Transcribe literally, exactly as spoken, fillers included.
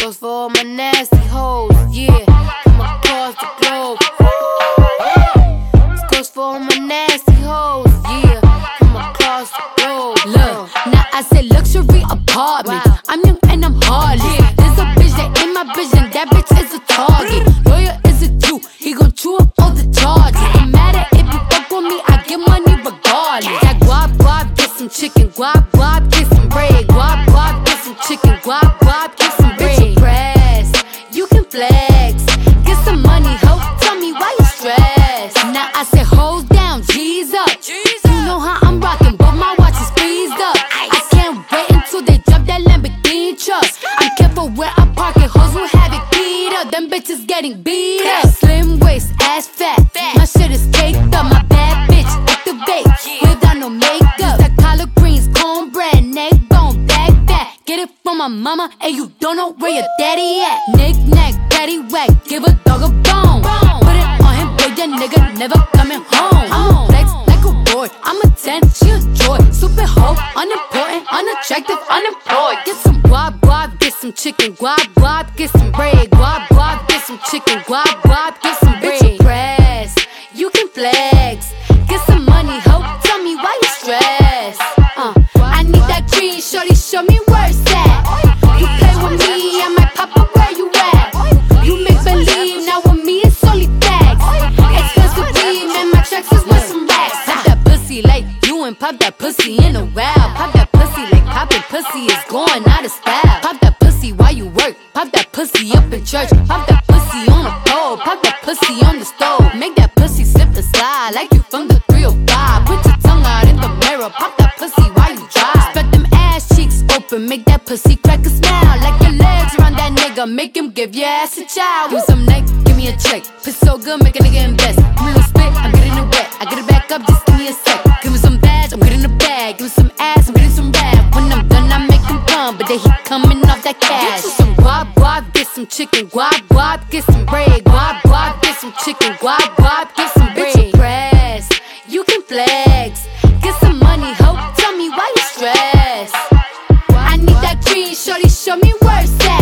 goes for all my nasty hoes, yeah, from across the globe. This goes for all my nasty hoes, yeah, from across the globe. Look, now I said luxury apartment. Wow. I'm young and I'm heartless. There's a bitch that ain't my vision, that bitch is a target. Lawyer is a Jew, he gon' chew up all the charges. No matter if you fuck with me, I get money regardless. That guap guap, get some chicken, guap guap, get some bread. Guap guap, get some chicken, guap guap, get some bread. Bitch, you press, you can flex, get some money, ho. Tell me why you stress. Now I said hoes down, G's up. You know how I'm rockin', but my watch is freezed up. I can't wait until they drop that Lamborghini truck. I'm careful where I park it, hoes will have it beat up. Them bitches getting beat up. Slim waist, ass fat, my shit is caked up. My bad bitch activate without no makeup. That collard greens, cornbread, neck bone, back back. Get it from my mama, and you don't know where your daddy at. Knick knack, daddy whack, give a dog a bone. Put it on him, boy, that nigga never coming home. I'm flex like a boy, I'm a ten, she a joy. Super hoe, unimportant, unattractive, unemployed. Get some guap guap, get some chicken, guap guap, get some bread. Guap guap, get some chicken, guap guap, get some bread. Bitch, you press, you can flex, get some money, ho. Tell me why you stress. Uh, I need that green, shorty, show me where it's at. You play with me, I might pop up where you at. You make believe, now with me it's only facts. Expensive weed, man, my checks is worth some racks. Pop that pussy like you and pop that pussy in a while. Pop that pussy like poppin' pussy is going out of style. Pop that pussy while you work, pop that pussy up in church. Pop that pussy on the pole, pop that pussy on the stove. Make that pussy slip and slide like you from the three oh five. Put your tongue out in the mirror, pop that pussy while you drive. Spread them ass cheeks open, make that pussy crack a smile. Like your legs around that nigga, make him give your ass a child. Give me some neck, give me a check. Piss so good, make a nigga invest. Give me a little spit, I'm getting it wet. I get it back up, just give me a sec. Give me some badge, I'm getting a bag. Give me some ass, I'm getting some rap. When I'm done, I make him come, but then he coming off that cash. Get you some guap guap, get some chicken, guap guap, get some bread. Guap guap, get some chicken, guap guap, get some bread. Bitch, you press, you can flex, get some money, ho. Tell me why you stress. I need that green, shorty, show me where it's at.